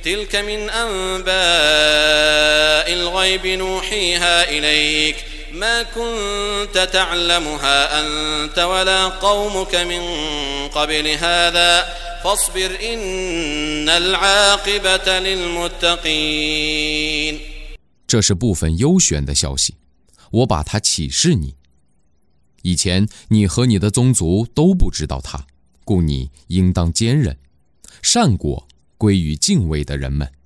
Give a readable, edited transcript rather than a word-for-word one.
تلك من أنباء الغيب نوحيها إليك ما كنت تعلمها أنت ولا قومك من قبل هذا فاصبر إن العاقبة للمتقين。 这是部分优选的消息，我把它启示你。以前你和你的宗族都不知道它，故你应当坚忍。善果归于敬畏的人们。